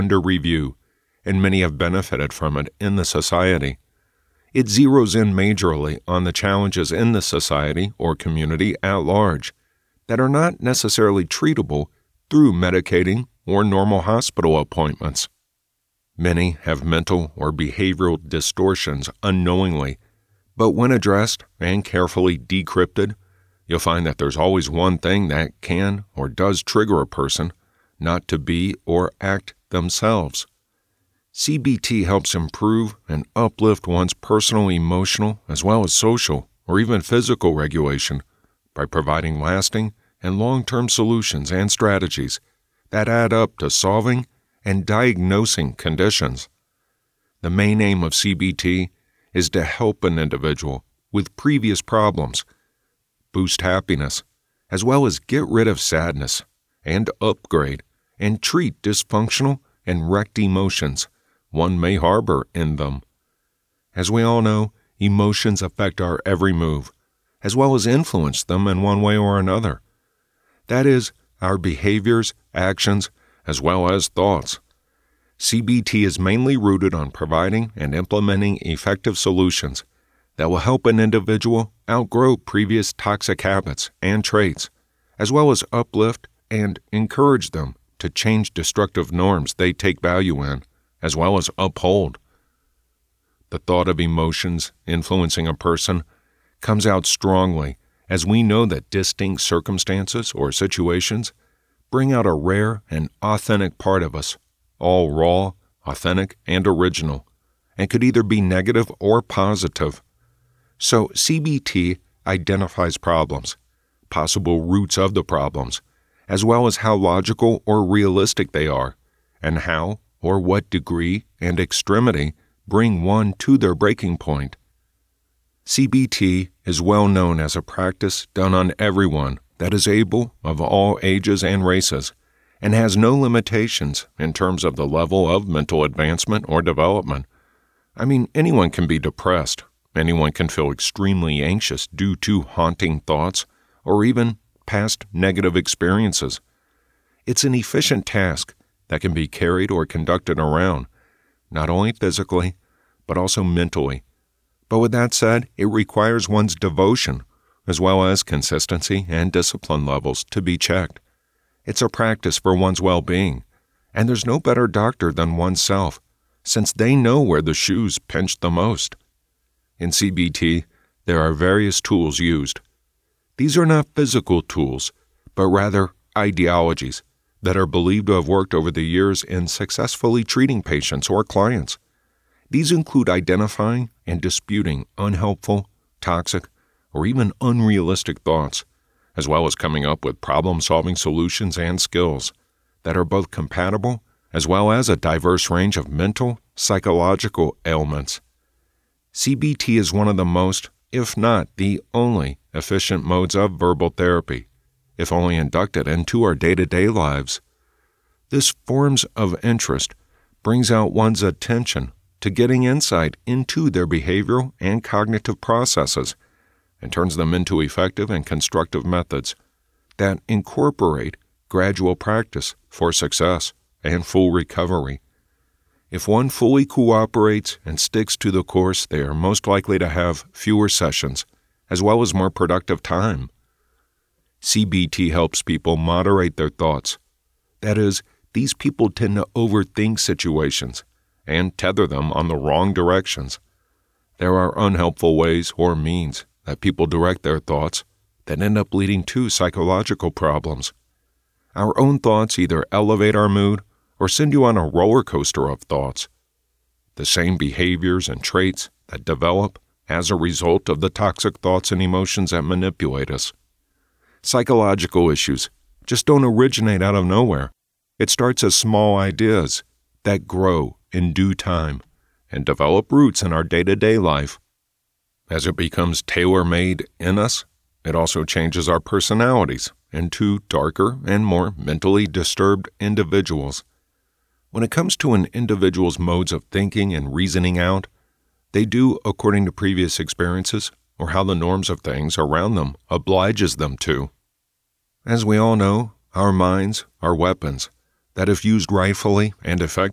under review, and many have benefited from it in the society. It zeroes in majorly on the challenges in the society or community at large that are not necessarily treatable through medicating or normal hospital appointments. Many have mental or behavioral distortions unknowingly, but when addressed and carefully decrypted, you'll find that there's always one thing that can or does trigger a person not to be or act themselves. CBT helps improve and uplift one's personal, emotional, as well as social or even physical regulation by providing lasting and long-term solutions and strategies that add up to solving and diagnosing conditions. The main aim of CBT is to help an individual with previous problems, boost happiness, as well as get rid of sadness and upgrade and treat dysfunctional and wrecked emotions one may harbor in them. As we all know, emotions affect our every move, as well as influence them in one way or another. That is, our behaviors, actions, as well as thoughts. CBT is mainly rooted on providing and implementing effective solutions that will help an individual outgrow previous toxic habits and traits, as well as uplift and encourage them to change destructive norms they take value in, as well as uphold. The thought of emotions influencing a person comes out strongly as we know that distinct circumstances or situations bring out a rare and authentic part of us, all raw, authentic, and original, and could either be negative or positive. So CBT identifies problems, possible roots of the problems, as well as how logical or realistic they are, and how or what degree and extremity bring one to their breaking point. CBT is well known as a practice done on everyone that is able, of all ages and races, and has no limitations in terms of the level of mental advancement or development. I mean, anyone can be depressed. Anyone can feel extremely anxious due to haunting thoughts or even past negative experiences. It's an efficient task that can be carried or conducted around, not only physically, but also mentally. But with that said, it requires one's devotion, as well as consistency and discipline levels to be checked. It's a practice for one's well-being, and there's no better doctor than oneself, since they know where the shoes pinch the most. In CBT, there are various tools used. These are not physical tools, but rather ideologies that are believed to have worked over the years in successfully treating patients or clients. These include identifying and disputing unhelpful, toxic, or even unrealistic thoughts, as well as coming up with problem-solving solutions and skills that are both compatible as well as a diverse range of mental, psychological ailments. CBT is one of the most, if not the only, efficient modes of verbal therapy, if only inducted into our day-to-day lives. This forms of interest brings out one's attention to getting insight into their behavioral and cognitive processes and turns them into effective and constructive methods that incorporate gradual practice for success and full recovery. If one fully cooperates and sticks to the course, they are most likely to have fewer sessions, as well as more productive time. CBT helps people moderate their thoughts. That is, these people tend to overthink situations and tether them on the wrong directions. There are unhelpful ways or means that people direct their thoughts that end up leading to psychological problems. Our own thoughts either elevate our mood or send you on a roller coaster of thoughts. The same behaviors and traits that develop as a result of the toxic thoughts and emotions that manipulate us. Psychological issues just don't originate out of nowhere. It starts as small ideas that grow in due time and develop roots in our day-to-day life. As it becomes tailor-made in us, it also changes our personalities into darker and more mentally disturbed individuals. When it comes to an individual's modes of thinking and reasoning out, they do according to previous experiences or how the norms of things around them obliges them to. As we all know, our minds are weapons that, if used rightfully and effectively,